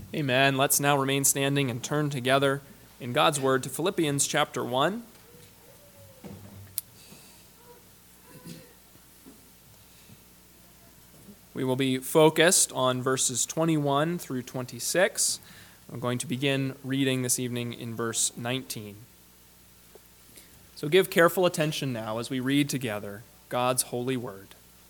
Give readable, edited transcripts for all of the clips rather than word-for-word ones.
Amen. Let's now remain standing and turn together in God's Word to Philippians chapter 1. We will be focused on verses 21 through 26. I'm going to begin reading this evening in verse 19. So give careful attention now as we read together God's holy word.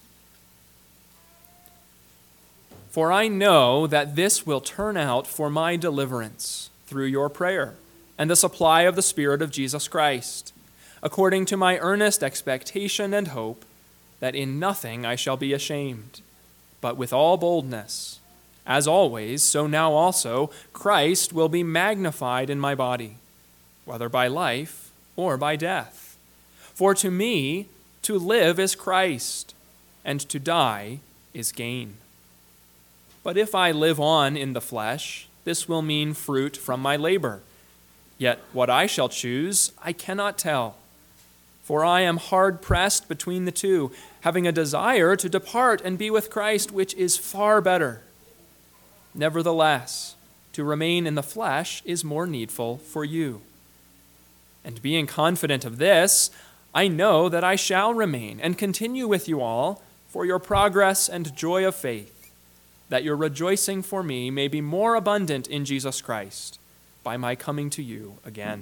For I know that this will turn out for my deliverance through your prayer and the supply of the Spirit of Jesus Christ, according to my earnest expectation and hope that in nothing I shall be ashamed, but with all boldness, as always, so now also, Christ will be magnified in my body, whether by life or by death. For to me, to live is Christ, and to die is gain. But if I live on in the flesh, this will mean fruit from my labor. Yet what I shall choose, I cannot tell. For I am hard-pressed between the two, having a desire to depart and be with Christ, which is far better. Nevertheless, to remain in the flesh is more needful for you. And being confident of this, I know that I shall remain and continue with you all for your progress and joy of faith, that your rejoicing for me may be more abundant in Jesus Christ by my coming to you again.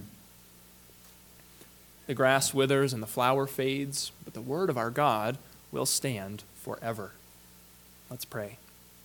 The grass withers and the flower fades, but the word of our God will stand forever. Let's pray.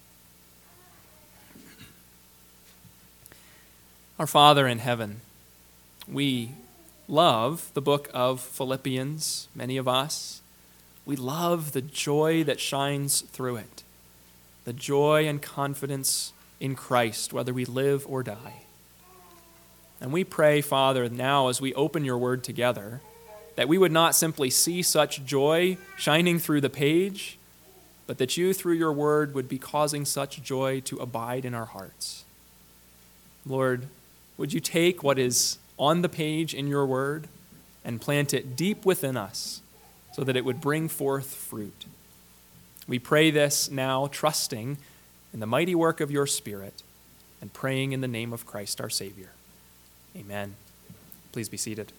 Our Father in heaven, we love the book of Philippians, many of us. We love the joy that shines through it. The joy and confidence in Christ, whether we live or die. And we pray, Father, now as we open your word together, that we would not simply see such joy shining through the page, but that you, through your word, would be causing such joy to abide in our hearts. Lord, would you take what is on the page in your word and plant it deep within us so that it would bring forth fruit? We pray this now, trusting in the mighty work of your Spirit and praying in the name of Christ our Savior. Amen. Please be seated.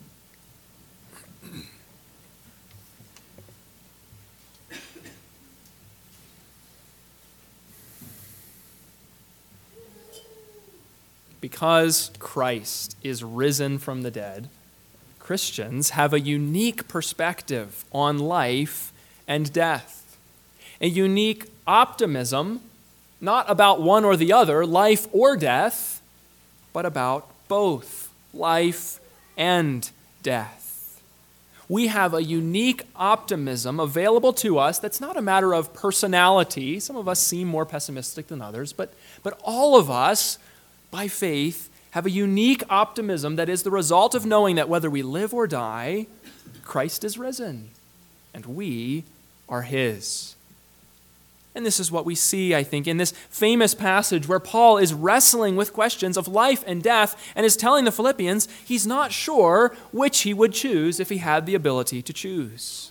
Because Christ is risen from the dead, Christians have a unique perspective on life and death. A unique optimism, not about one or the other, life or death, but about both life and death. We have a unique optimism available to us that's not a matter of personality. Some of us seem more pessimistic than others, but all of us, by faith, have a unique optimism that is the result of knowing that whether we live or die, Christ is risen, and we are his. And this is what we see, I think, in this famous passage where Paul is wrestling with questions of life and death and is telling the Philippians he's not sure which he would choose if he had the ability to choose.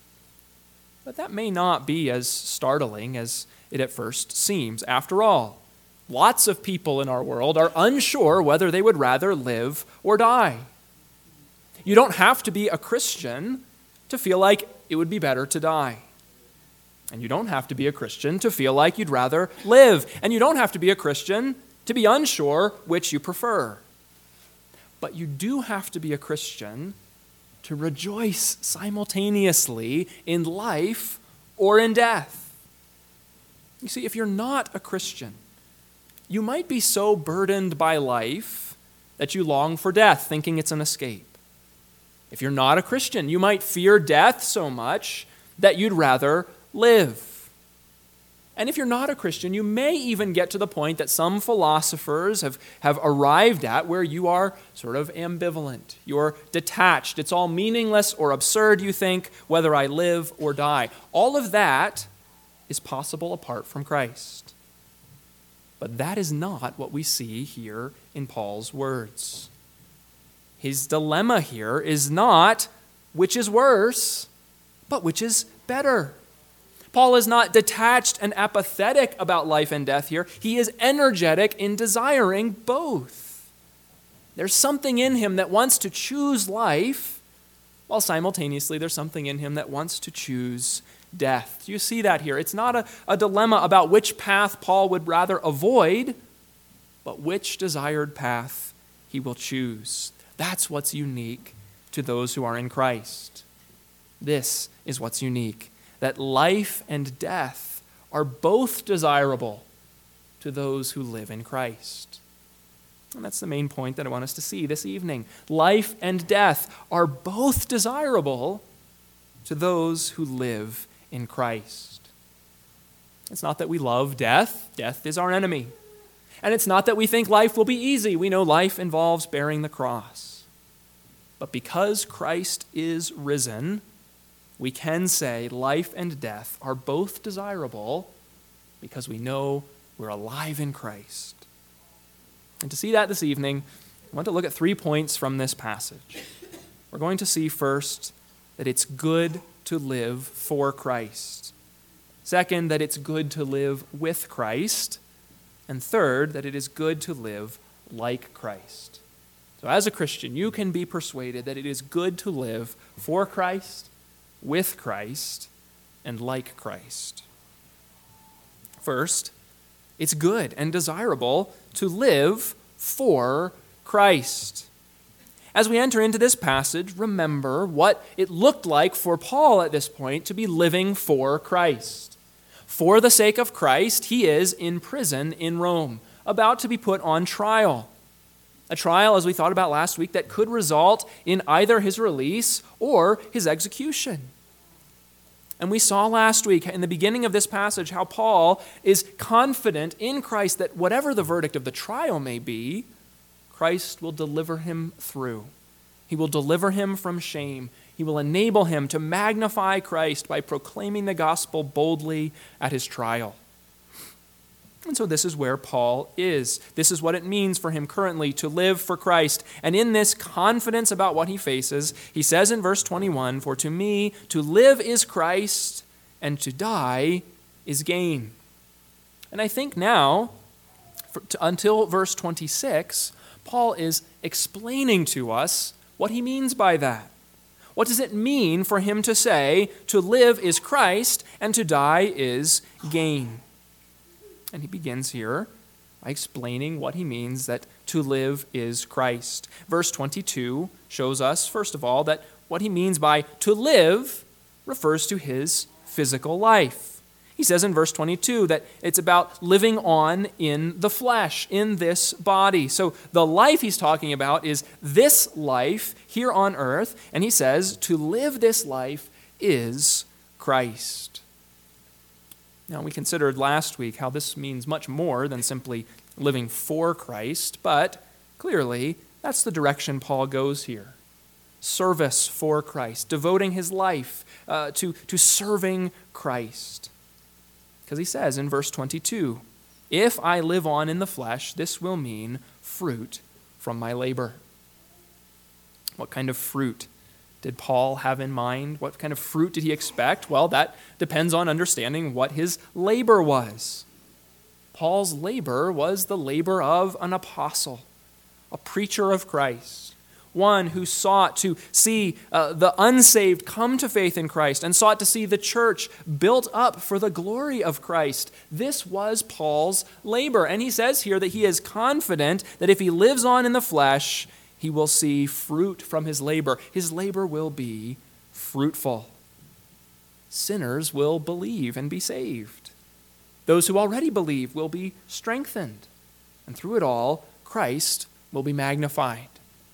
But that may not be as startling as it at first seems. After all, lots of people in our world are unsure whether they would rather live or die. You don't have to be a Christian to feel like it would be better to die. And you don't have to be a Christian to feel like you'd rather live. And you don't have to be a Christian to be unsure which you prefer. But you do have to be a Christian to rejoice simultaneously in life or in death. You see, if you're not a Christian, you might be so burdened by life that you long for death, thinking it's an escape. If you're not a Christian, you might fear death so much that you'd rather live. And if you're not a Christian, you may even get to the point that some philosophers have arrived at where you are sort of ambivalent. You're detached. It's all meaningless or absurd, you think, whether I live or die. All of that is possible apart from Christ. But that is not what we see here in Paul's words. His dilemma here is not which is worse, but which is better. Paul is not detached and apathetic about life and death here. He is energetic in desiring both. There's something in him that wants to choose life, while simultaneously there's something in him that wants to choose death. You see that here. It's not a dilemma about which path Paul would rather avoid, but which desired path he will choose. That's what's unique to those who are in Christ. This is what's unique, that life and death are both desirable to those who live in Christ. And that's the main point that I want us to see this evening. Life and death are both desirable to those who live in Christ. It's not that we love death. Death is our enemy. And it's not that we think life will be easy. We know life involves bearing the cross. But because Christ is risen, we can say life and death are both desirable because we know we're alive in Christ. And to see that this evening, I want to look at 3 points from this passage. We're going to see first that it's good to live for Christ. Second, that it's good to live with Christ. And third, that it is good to live like Christ. So as a Christian, you can be persuaded that it is good to live for Christ, with Christ, and like Christ. First, it's good and desirable to live for Christ. As we enter into this passage, remember what it looked like for Paul at this point to be living for Christ. For the sake of Christ, he is in prison in Rome, about to be put on trial. A trial, as we thought about last week, that could result in either his release or his execution. And we saw last week in the beginning of this passage how Paul is confident in Christ that whatever the verdict of the trial may be, Christ will deliver him through. He will deliver him from shame. He will enable him to magnify Christ by proclaiming the gospel boldly at his trial. And so this is where Paul is. This is what it means for him currently to live for Christ. And in this confidence about what he faces, he says in verse 21, "For to me to live is Christ, and to die is gain." And I think now, until verse 26, Paul is explaining to us what he means by that. What does it mean for him to say, to live is Christ, and to die is gain? And he begins here by explaining what he means that to live is Christ. Verse 22 shows us, first of all, that what he means by to live refers to his physical life. He says in verse 22 that it's about living on in the flesh, in this body. So the life he's talking about is this life here on earth, and he says to live this life is Christ. Now, we considered last week how this means much more than simply living for Christ, but clearly that's the direction Paul goes here. Service for Christ, devoting his life to serving Christ. Because he says in verse 22, "If I live on in the flesh, this will mean fruit from my labor." What kind of fruit did Paul have in mind? What kind of fruit did he expect? Well, that depends on understanding what his labor was. Paul's labor was the labor of an apostle, a preacher of Christ, one who sought to see the unsaved come to faith in Christ and sought to see the church built up for the glory of Christ. This was Paul's labor. And he says here that he is confident that if he lives on in the flesh, he will see fruit from his labor. His labor will be fruitful. Sinners will believe and be saved. Those who already believe will be strengthened. And through it all, Christ will be magnified.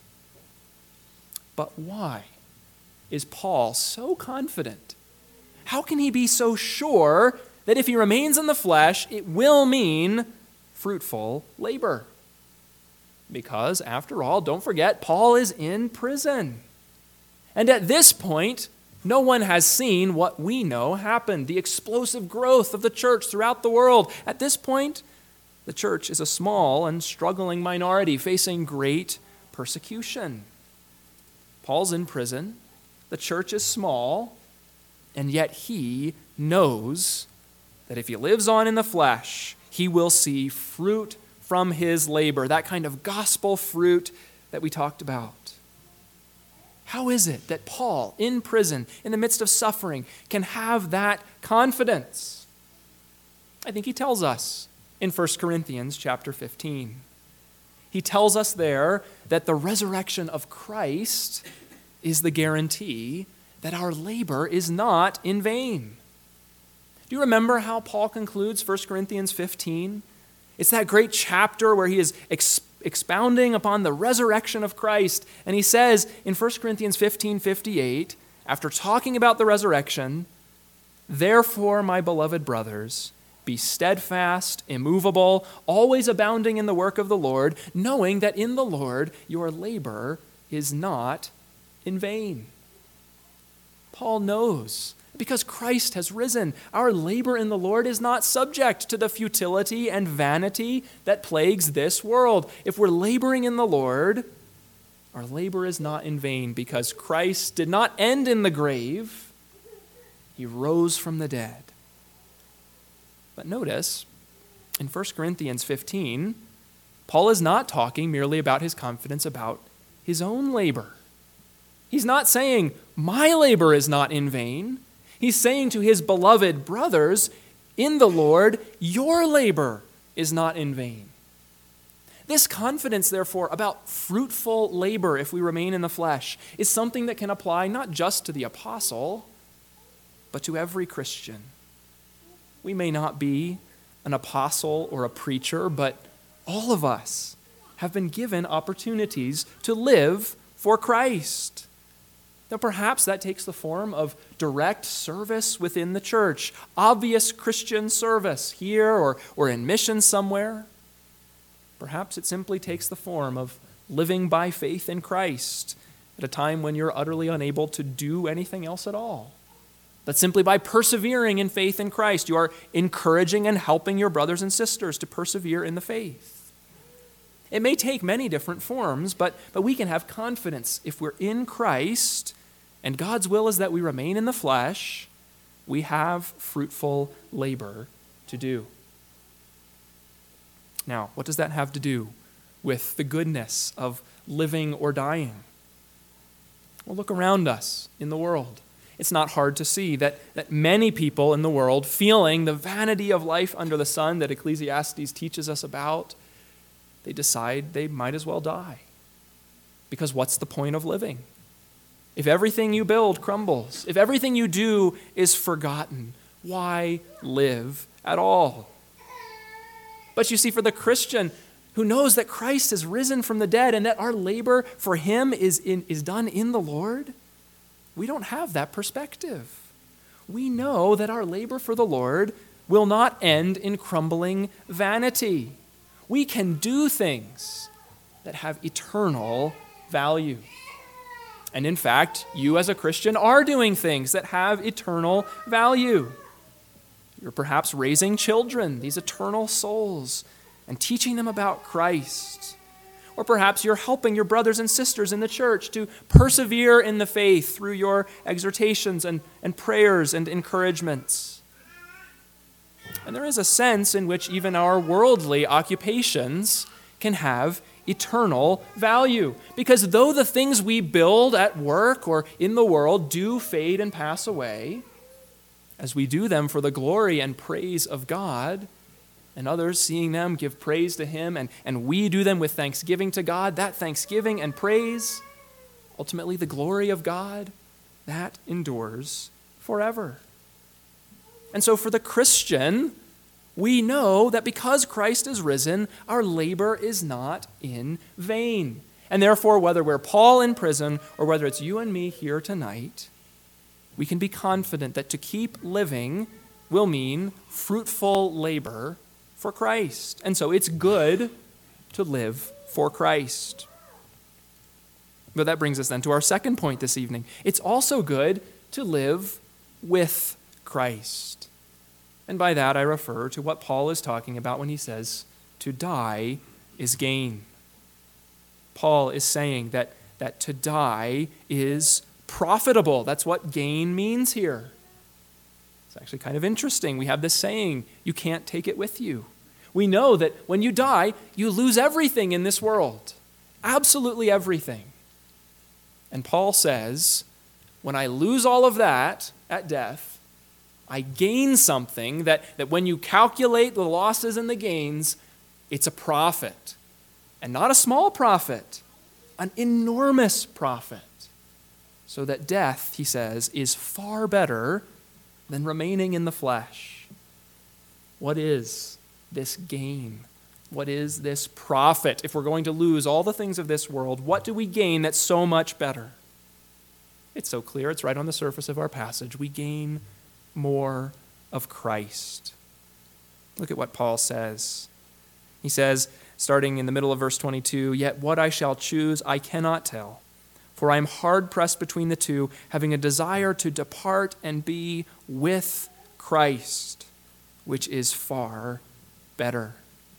But why is Paul so confident? How can he be so sure that if he remains in the flesh, it will mean fruitful labor? Because, after all, don't forget, Paul is in prison. And at this point, no one has seen what we know happened, the explosive growth of the church throughout the world. At this point, the church is a small and struggling minority facing great persecution. Paul's in prison, the church is small, And yet he knows that if he lives on in the flesh, he will see fruit from his labor, that kind of gospel fruit that we talked about. How is it that Paul, in prison, in the midst of suffering, can have that confidence? I think he tells us in 1 Corinthians chapter 15. He tells us there that the resurrection of Christ is the guarantee that our labor is not in vain. Do you remember how Paul concludes 1 Corinthians 15? It's that great chapter where he is expounding upon the resurrection of Christ. And he says in 1 Corinthians 15:58, after talking about the resurrection, "Therefore, my beloved brothers, be steadfast, immovable, always abounding in the work of the Lord, knowing that in the Lord your labor is not in vain." Paul knows, because Christ has risen, our labor in the Lord is not subject to the futility and vanity that plagues this world. If we're laboring in the Lord, our labor is not in vain, because Christ did not end in the grave. He rose from the dead. But notice, in 1 Corinthians 15, Paul is not talking merely about his confidence about his own labor. He's not saying, my labor is not in vain. He's saying to his beloved brothers, in the Lord, your labor is not in vain. This confidence, therefore, about fruitful labor if we remain in the flesh is something that can apply not just to the apostle, but to every Christian. We may not be an apostle or a preacher, but all of us have been given opportunities to live for Christ. Now, perhaps that takes the form of direct service within the church, obvious Christian service here or in mission somewhere. Perhaps it simply takes the form of living by faith in Christ at a time when you're utterly unable to do anything else at all. That simply by persevering in faith in Christ, you are encouraging and helping your brothers and sisters to persevere in the faith. It may take many different forms, but we can have confidence if we're in Christ and God's will is that we remain in the flesh, we have fruitful labor to do. Now, what does that have to do with the goodness of living or dying? Well, look around us in the world. It's not hard to see that many people in the world, feeling the vanity of life under the sun that Ecclesiastes teaches us about, they decide they might as well die. Because what's the point of living? If everything you build crumbles, if everything you do is forgotten, why live at all? But you see, for the Christian who knows that Christ has risen from the dead and that our labor for him is done in the Lord, we don't have that perspective. We know that our labor for the Lord will not end in crumbling vanity. We can do things that have eternal value. And in fact, you as a Christian are doing things that have eternal value. You're perhaps raising children, these eternal souls, and teaching them about Christ. Or perhaps you're helping your brothers and sisters in the church to persevere in the faith through your exhortations and prayers and encouragements. And there is a sense in which even our worldly occupations can have eternal value. Because though the things we build at work or in the world do fade and pass away, as we do them for the glory and praise of God, and others seeing them give praise to Him, and we do them with thanksgiving to God, that thanksgiving and praise, ultimately the glory of God, that endures forever. And so for the Christian, we know that because Christ is risen, our labor is not in vain. And therefore, whether we're Paul in prison or whether it's you and me here tonight, we can be confident that to keep living will mean fruitful labor for Christ. And so it's good to live for Christ. But that brings us then to our second point this evening. It's also good to live with Christ. And by that I refer to what Paul is talking about when he says, to die is gain. Paul is saying that to die is profitable. That's what gain means here. It's actually kind of interesting. We have this saying, you can't take it with you. We know that when you die, you lose everything in this world. Absolutely everything. And Paul says, when I lose all of that at death, I gain something that when you calculate the losses and the gains, it's a profit. And not a small profit, an enormous profit. So that death, he says, is far better than remaining in the flesh. What is this gain? What is this profit? If we're going to lose all the things of this world, what do we gain that's so much better? It's so clear. It's right on the surface of our passage. We gain more of Christ. Look at what Paul says. He says, starting in the middle of verse 22, "Yet what I shall choose I cannot tell, for I am hard pressed between the two, having a desire to depart and be with Christ, which is far better."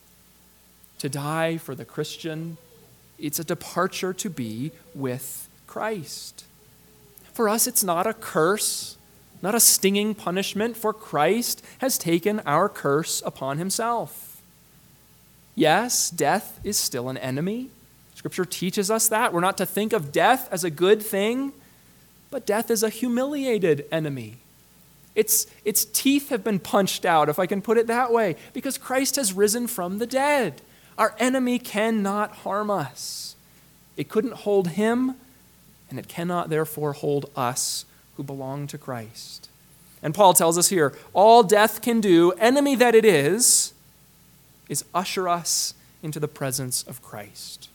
To die for the Christian, it's a departure to be with Christ. For us, it's not a curse, not a stinging punishment, for Christ has taken our curse upon himself. Yes, death is still an enemy. Scripture teaches us that. We're not to think of death as a good thing, but death is a humiliated enemy. Its teeth have been punched out, if I can put it that way, because Christ has risen from the dead. Our enemy cannot harm us. It couldn't hold him, and it cannot therefore hold us who belong to Christ. And Paul tells us here, all death can do, enemy that it is usher us into the presence of Christ.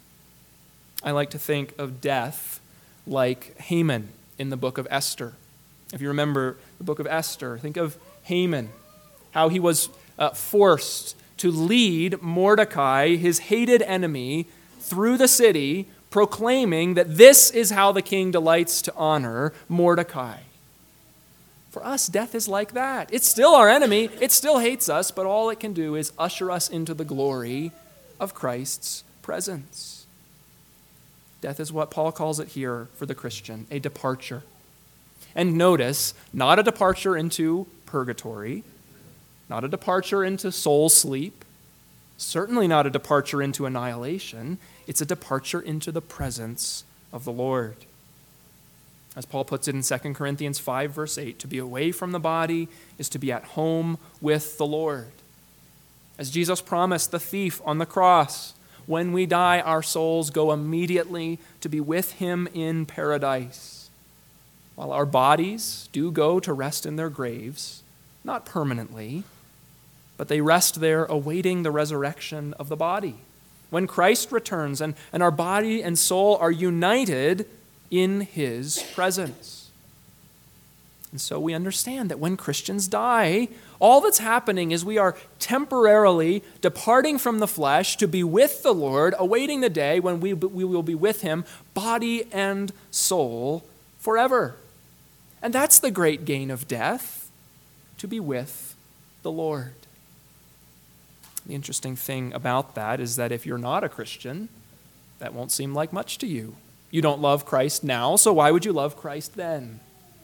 I like to think of death like Haman in the book of Esther. If you remember the book of Esther, think of Haman, how he was forced to lead Mordecai, his hated enemy, through the city, proclaiming that this is how the king delights to honor Mordecai. For us, death is like that. It's still our enemy. It still hates us, but all it can do is usher us into the glory of Christ's presence. Death is what Paul calls it here for the Christian, a departure. And notice, not a departure into purgatory, not a departure into soul sleep, certainly not a departure into annihilation. It's a departure into the presence of the Lord. As Paul puts it in 2 Corinthians 5, verse 8, to be away from the body is to be at home with the Lord. As Jesus promised the thief on the cross, when we die, our souls go immediately to be with him in paradise. While our bodies do go to rest in their graves, not permanently, but they rest there awaiting the resurrection of the body. When Christ returns and our body and soul are united in his presence. And so we understand that when Christians die, all that's happening is we are temporarily departing from the flesh to be with the Lord, awaiting the day when we will be with him, body and soul, forever. And that's the great gain of death, to be with the Lord. The interesting thing about that is that if you're not a Christian, that won't seem like much to you. You don't love Christ now, so why would you love Christ then?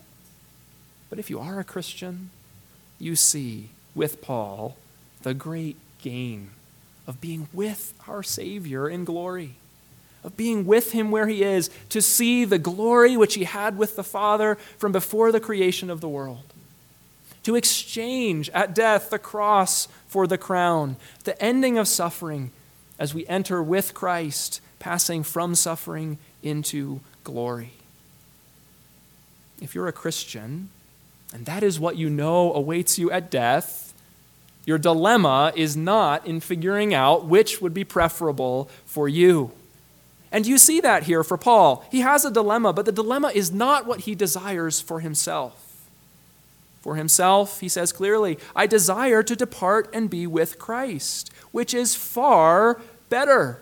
But if you are a Christian, you see with Paul the great gain of being with our Savior in glory, of being with him where he is, to see the glory which he had with the Father from before the creation of the world. To exchange at death the cross for the crown, the ending of suffering as we enter with Christ, passing from suffering into glory. If you're a Christian, and that is what you know awaits you at death, your dilemma is not in figuring out which would be preferable for you. And you see that here for Paul. He has a dilemma, but the dilemma is not what he desires for himself. For himself, he says clearly, I desire to depart and be with Christ, which is far better.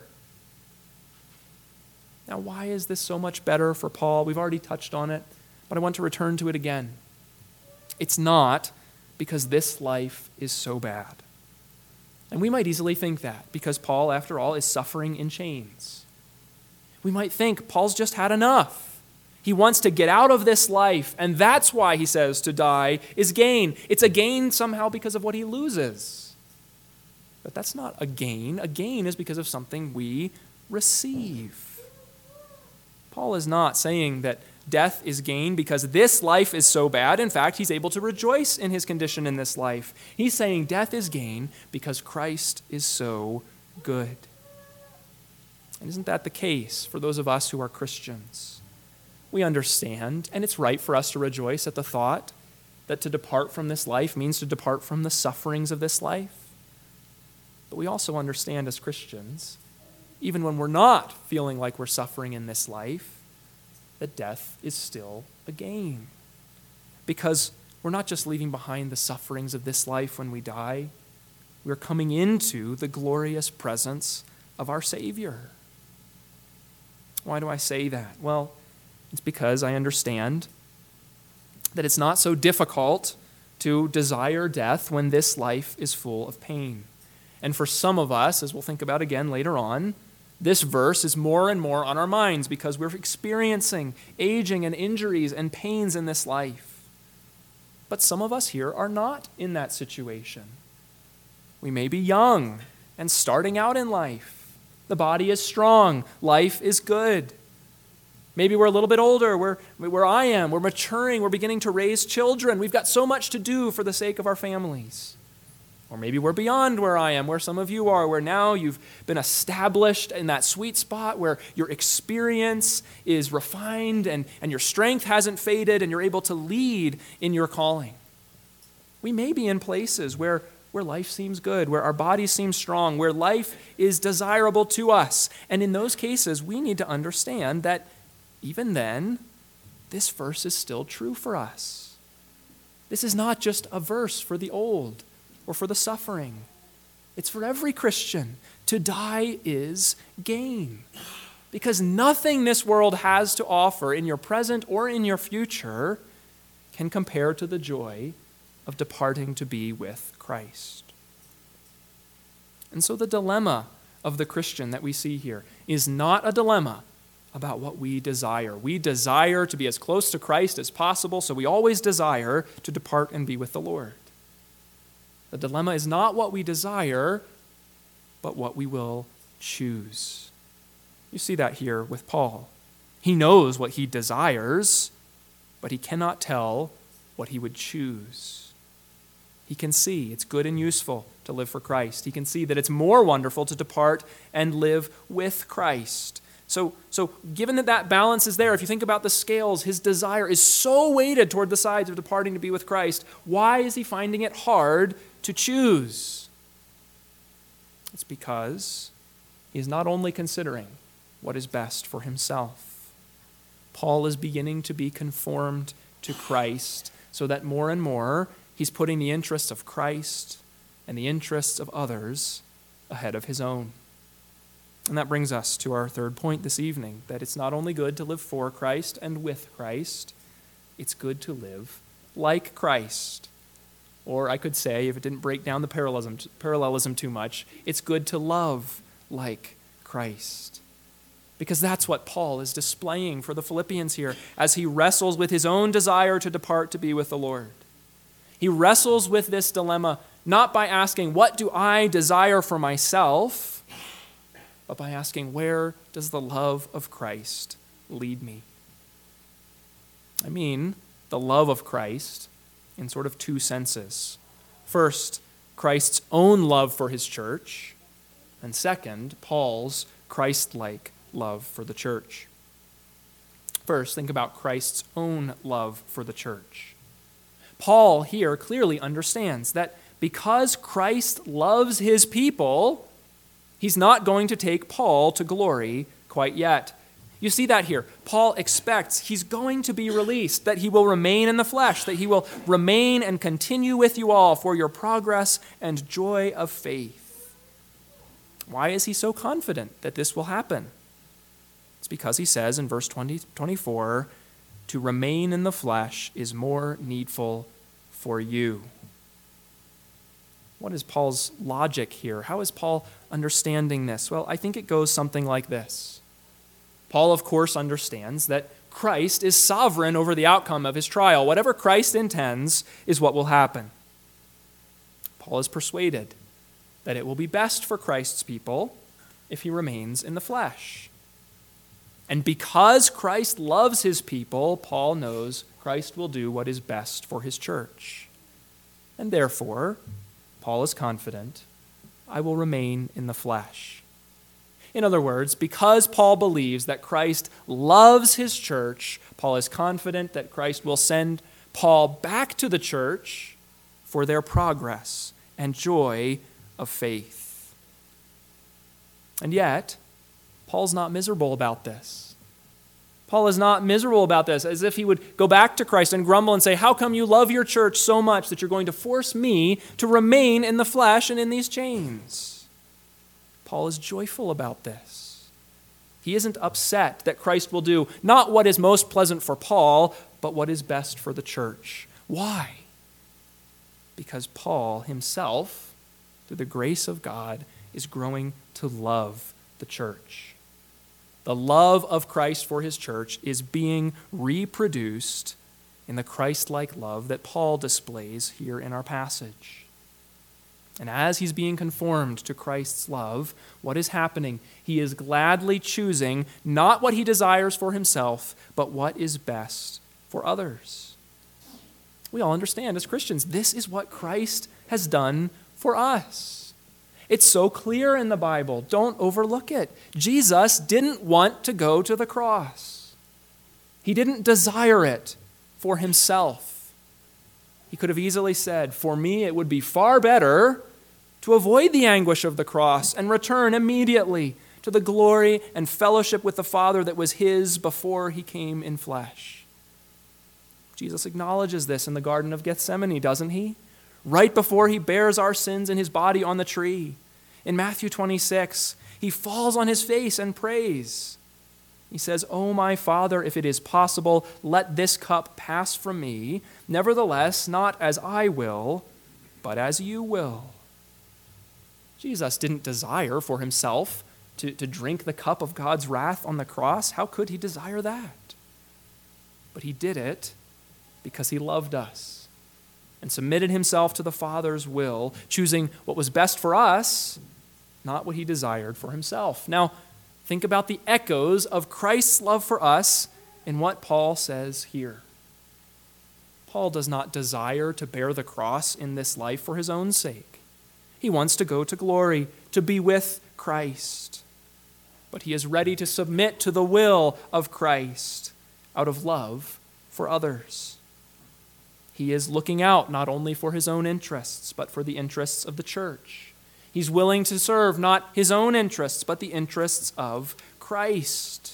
Now, why is this so much better for Paul? We've already touched on it, but I want to return to it again. It's not because this life is so bad. And we might easily think that, because Paul, after all, is suffering in chains. We might think Paul's just had enough. He wants to get out of this life, and that's why he says to die is gain. It's a gain somehow because of what he loses. But that's not a gain. A gain is because of something we receive. Paul is not saying that death is gain because this life is so bad. In fact, he's able to rejoice in his condition in this life. He's saying death is gain because Christ is so good. And isn't that the case for those of us who are Christians? We understand, and it's right for us to rejoice at the thought that to depart from this life means to depart from the sufferings of this life. But we also understand as Christians, even when we're not feeling like we're suffering in this life, that death is still a gain. Because we're not just leaving behind the sufferings of this life when we die, we're coming into the glorious presence of our Savior. Why do I say that? Well, it's because I understand that it's not so difficult to desire death when this life is full of pain. And for some of us, as we'll think about again later on, this verse is more and more on our minds because we're experiencing aging and injuries and pains in this life. But some of us here are not in that situation. We may be young and starting out in life. The body is strong. Life is good. Maybe we're a little bit older, where I am. We're maturing. We're beginning to raise children. We've got so much to do for the sake of our families. Or maybe we're beyond where I am, where some of you are, where now you've been established in that sweet spot where your experience is refined and your strength hasn't faded and you're able to lead in your calling. We may be in places where life seems good, where our bodies seem strong, where life is desirable to us. And in those cases, we need to understand that even then, this verse is still true for us. This is not just a verse for the old or for the suffering. It's for every Christian. To die is gain. Because nothing this world has to offer in your present or in your future can compare to the joy of departing to be with Christ. And so the dilemma of the Christian that we see here is not a dilemma about what we desire. We desire to be as close to Christ as possible, so we always desire to depart and be with the Lord. The dilemma is not what we desire, but what we will choose. You see that here with Paul. He knows what he desires, but he cannot tell what he would choose. He can see it's good and useful to live for Christ. He can see that it's more wonderful to depart and live with Christ. So given that balance is there, if you think about the scales, his desire is so weighted toward the sides of departing to be with Christ. Why is he finding it hard to choose? It's because he is not only considering what is best for himself. Paul is beginning to be conformed to Christ so that more and more he's putting the interests of Christ and the interests of others ahead of his own. And that brings us to our third point this evening, that it's not only good to live for Christ and with Christ, it's good to live like Christ. Or I could say, if it didn't break down the parallelism too much, it's good to love like Christ. Because that's what Paul is displaying for the Philippians here as he wrestles with his own desire to depart to be with the Lord. He wrestles with this dilemma not by asking, what do I desire for myself? But by asking, where does the love of Christ lead me? I mean, the love of Christ in sort of two senses. First, Christ's own love for his church, and second, Paul's Christ-like love for the church. First, think about Christ's own love for the church. Paul here clearly understands that because Christ loves his people, he's not going to take Paul to glory quite yet. You see that here. Paul expects he's going to be released, that he will remain in the flesh, that he will remain and continue with you all for your progress and joy of faith. Why is he so confident that this will happen? It's because he says in verse 24, to remain in the flesh is more needful for you. What is Paul's logic here? How is Paul understanding this? Well, I think it goes something like this. Paul, of course, understands that Christ is sovereign over the outcome of his trial. Whatever Christ intends is what will happen. Paul is persuaded that it will be best for Christ's people if he remains in the flesh. And because Christ loves his people, Paul knows Christ will do what is best for his church. And therefore, Paul is confident, I will remain in the flesh. In other words, because Paul believes that Christ loves his church, Paul is confident that Christ will send Paul back to the church for their progress and joy of faith. And yet, Paul's not miserable about this. Paul is not miserable about this, as if he would go back to Christ and grumble and say, how come you love your church so much that you're going to force me to remain in the flesh and in these chains? Paul is joyful about this. He isn't upset that Christ will do not what is most pleasant for Paul, but what is best for the church. Why? Because Paul himself, through the grace of God, is growing to love the church. The love of Christ for his church is being reproduced in the Christ-like love that Paul displays here in our passage. And as he's being conformed to Christ's love, what is happening? He is gladly choosing not what he desires for himself, but what is best for others. We all understand as Christians, this is what Christ has done for us. It's so clear in the Bible. Don't overlook it. Jesus didn't want to go to the cross. He didn't desire it for himself. He could have easily said, for me it would be far better to avoid the anguish of the cross and return immediately to the glory and fellowship with the Father that was his before he came in flesh. Jesus acknowledges this in the Garden of Gethsemane, doesn't he? Right before he bears our sins in his body on the tree. In Matthew 26, he falls on his face and prays. He says, "O my Father, if it is possible, let this cup pass from me. Nevertheless, not as I will, but as you will." Jesus didn't desire for himself to drink the cup of God's wrath on the cross. How could he desire that? But he did it because he loved us and submitted himself to the Father's will, choosing what was best for us, not what he desired for himself. Now, think about the echoes of Christ's love for us in what Paul says here. Paul does not desire to bear the cross in this life for his own sake. He wants to go to glory, to be with Christ. But he is ready to submit to the will of Christ out of love for others. He is looking out not only for his own interests, but for the interests of the church. He's willing to serve not his own interests, but the interests of Christ.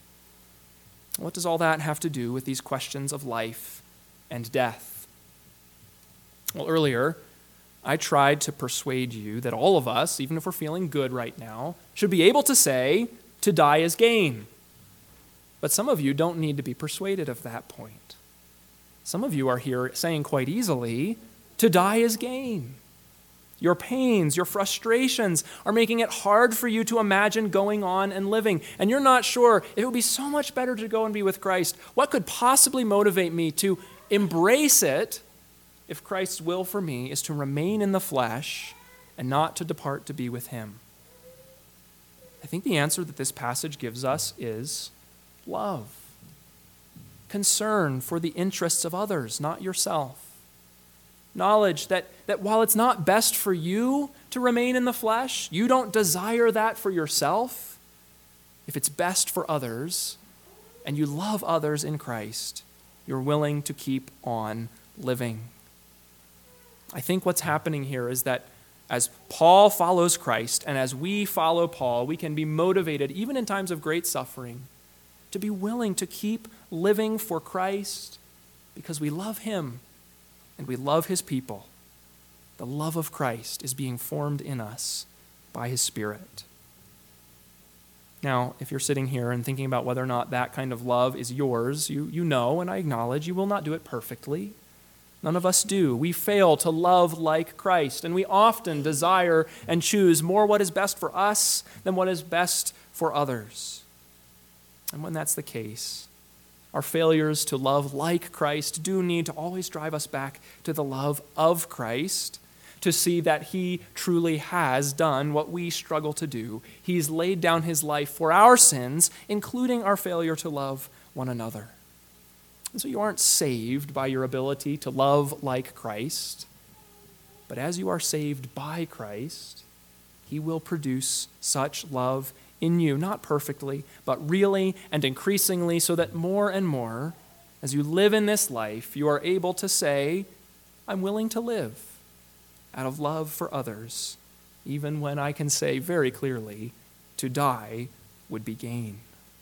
What does all that have to do with these questions of life and death? Well, earlier, I tried to persuade you that all of us, even if we're feeling good right now, should be able to say, to die is gain. But some of you don't need to be persuaded of that point. Some of you are here saying quite easily, to die is gain. Your pains, your frustrations are making it hard for you to imagine going on and living. And you're not sure, it would be so much better to go and be with Christ. What could possibly motivate me to embrace it if Christ's will for me is to remain in the flesh and not to depart to be with him? I think the answer that this passage gives us is love. Concern for the interests of others, not yourself. Knowledge that while it's not best for you to remain in the flesh, you don't desire that for yourself. If it's best for others, and you love others in Christ, you're willing to keep on living. I think what's happening here is that as Paul follows Christ, and as we follow Paul, we can be motivated, even in times of great suffering, to be willing to keep living for Christ because we love him and we love his people. The love of Christ is being formed in us by his Spirit. Now, if you're sitting here and thinking about whether or not that kind of love is yours, you know, and I acknowledge you will not do it perfectly. None of us do. We fail to love like Christ, and we often desire and choose more what is best for us than what is best for others. And when that's the case, Our failures to love like Christ do need to always drive us back to the love of Christ, to see that he truly has done what we struggle to do. He's laid down his life for our sins, including our failure to love one another. And so you aren't saved by your ability to love like Christ, but as you are saved by Christ, he will produce such love in you, not perfectly, but really and increasingly, so that more and more, as you live in this life, you are able to say, I'm willing to live out of love for others, even when I can say very clearly, to die would be gain.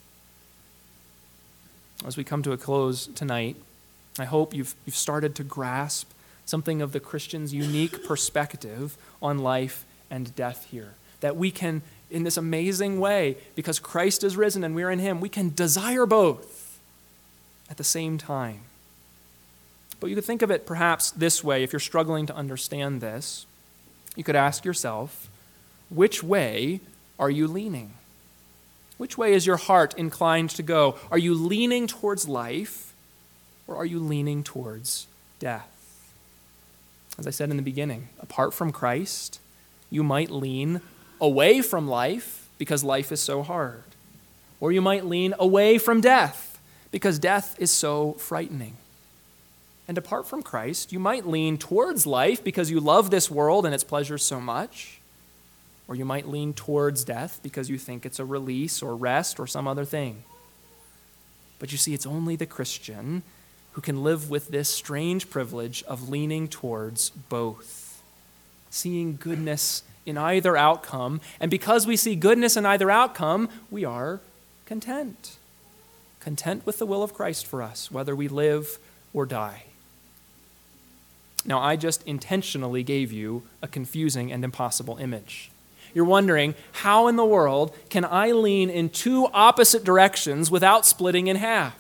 As we come to a close tonight, I hope you've started to grasp something of the Christian's unique perspective on life and death here. That we can, in this amazing way, because Christ is risen and we're in him, we can desire both at the same time. But you could think of it perhaps this way. If you're struggling to understand this, you could ask yourself, which way are you leaning? Which way is your heart inclined to go? Are you leaning towards life, or are you leaning towards death? As I said in the beginning, apart from Christ, you might lean away from life because life is so hard. Or you might lean away from death because death is so frightening. And apart from Christ, you might lean towards life because you love this world and its pleasures so much. Or you might lean towards death because you think it's a release or rest or some other thing. But you see, it's only the Christian who can live with this strange privilege of leaning towards both, seeing goodness in either outcome. And because we see goodness in either outcome, we are content. Content with the will of Christ for us, whether we live or die. Now, I just intentionally gave you a confusing and impossible image. You're wondering, how in the world can I lean in two opposite directions without splitting in half?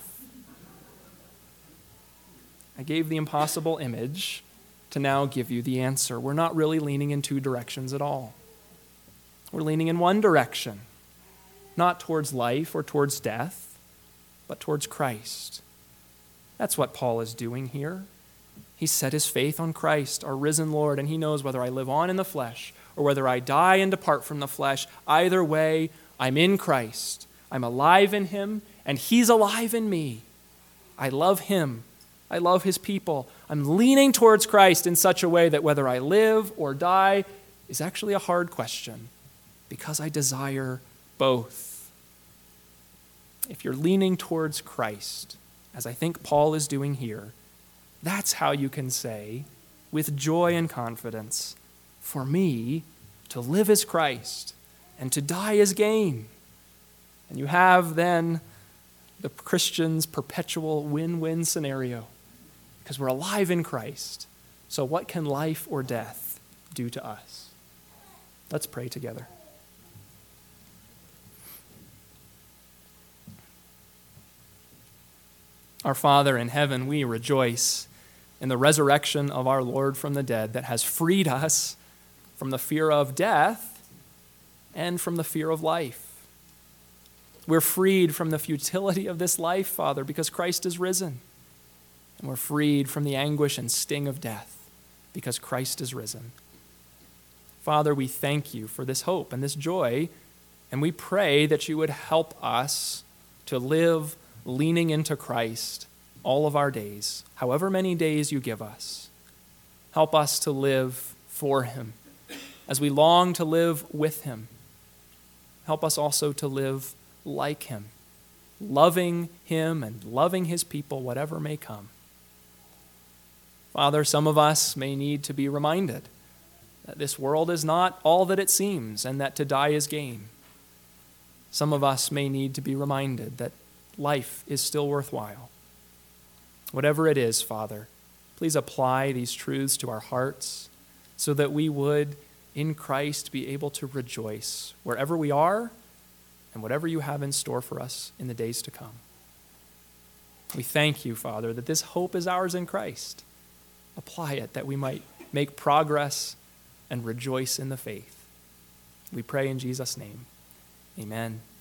I gave the impossible image to now give you the answer. We're not really leaning in two directions at all. We're leaning in one direction, not towards life or towards death, but towards Christ. That's what Paul is doing here. He set his faith on Christ, our risen Lord, and he knows whether I live on in the flesh or whether I die and depart from the flesh, either way, I'm in Christ. I'm alive in him, and he's alive in me. I love him. I love his people. I'm leaning towards Christ in such a way that whether I live or die is actually a hard question, because I desire both. If you're leaning towards Christ, as I think Paul is doing here, that's how you can say, with joy and confidence, for me, to live is Christ, and to die is gain. And you have then the Christian's perpetual win-win scenario, because we're alive in Christ. So what can life or death do to us? Let's pray together. Our Father in heaven, we rejoice in the resurrection of our Lord from the dead that has freed us from the fear of death and from the fear of life. We're freed from the futility of this life, Father, because Christ is risen. And we're freed from the anguish and sting of death because Christ is risen. Father, we thank you for this hope and this joy, and we pray that you would help us to live leaning into Christ all of our days, however many days you give us. Help us to live for him as we long to live with him. Help us also to live like him, loving him and loving his people, whatever may come. Father, some of us may need to be reminded that this world is not all that it seems and that to die is gain. Some of us may need to be reminded that life is still worthwhile. Whatever it is, Father, please apply these truths to our hearts so that we would, in Christ, be able to rejoice wherever we are and whatever you have in store for us in the days to come. We thank you, Father, that this hope is ours in Christ. Apply it that we might make progress and rejoice in the faith. We pray in Jesus' name. Amen.